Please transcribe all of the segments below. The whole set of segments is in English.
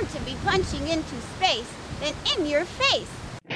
to be punching into space than in your face.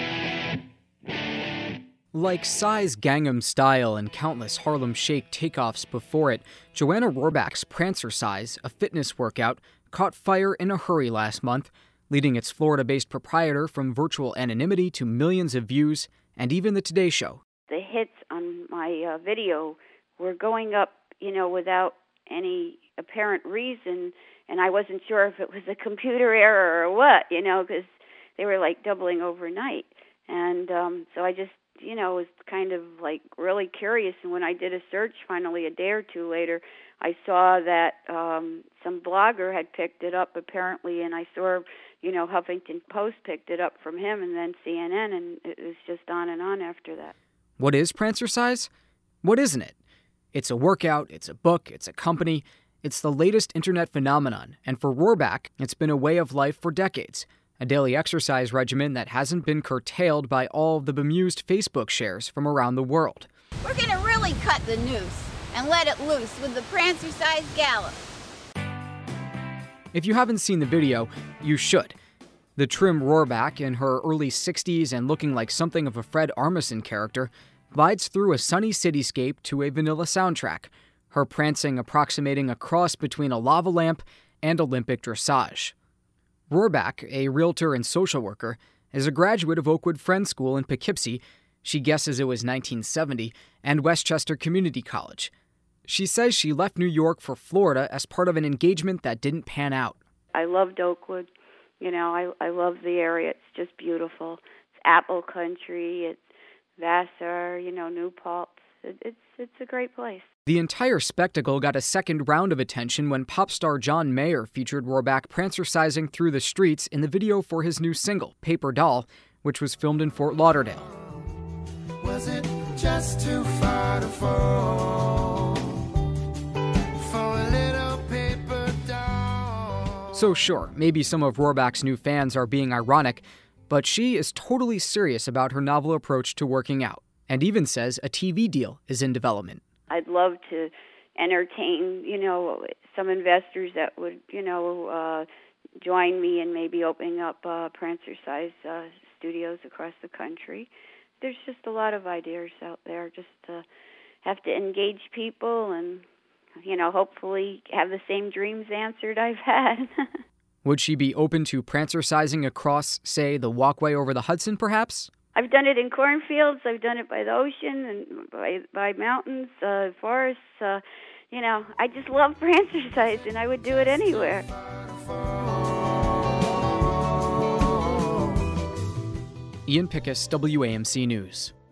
Like Psy's Gangnam Style and countless Harlem Shake takeoffs before it, Joanna Rohrbach's Prancercise, a fitness workout, caught fire in a hurry last month, leading its Florida-based proprietor from virtual anonymity to millions of views, and even the Today Show. The hits on my video were going up, without any apparent reason, and I wasn't sure if it was a computer error or what, because they were like doubling overnight. And so I just, was kind of like really curious. And when I did a search finally a day or two later, I saw that some blogger had picked it up apparently, and I saw, Huffington Post picked it up from him, and then CNN, and it was just on and on after that. What is Prancercise? What isn't it? It's a workout, it's a book, it's a company. It's the latest internet phenomenon, and for Rohrbach, it's been a way of life for decades. A daily exercise regimen that hasn't been curtailed by all of the bemused Facebook shares from around the world. We're going to really cut the noose and let it loose with the Prancercise Gallop. If you haven't seen the video, you should. The trim Rohrbach, in her early 60s and looking like something of a Fred Armisen character, glides through a sunny cityscape to a vanilla soundtrack, her prancing approximating a cross between a lava lamp and Olympic dressage. Rohrbach, a realtor and social worker, is a graduate of Oakwood Friends School in Poughkeepsie, she guesses it was 1970, and Westchester Community College. She says she left New York for Florida as part of an engagement that didn't pan out. I loved Oakwood. I love the area. It's just beautiful. It's apple country. It's Vassar, New Paltz. It's a great place. The entire spectacle got a second round of attention when pop star John Mayer featured Rohrbach prancercising through the streets in the video for his new single, Paper Doll, which was filmed in Fort Lauderdale. Was it just too far to fall for a little paper doll? So sure, maybe some of Rohrbach's new fans are being ironic, but she is totally serious about her novel approach to working out, and even says a TV deal is in development. I'd love to entertain, some investors that would, join me in maybe opening up Prancercise studios across the country. There's just a lot of ideas out there. Just have to engage people and, hopefully have the same dreams answered I've had. Would she be open to prancercising across, say, the walkway over the Hudson, perhaps? I've done it in cornfields. I've done it by the ocean and by mountains, forests. I just love Prancercise, and I would do it anywhere. Ian Pickus, WAMC News.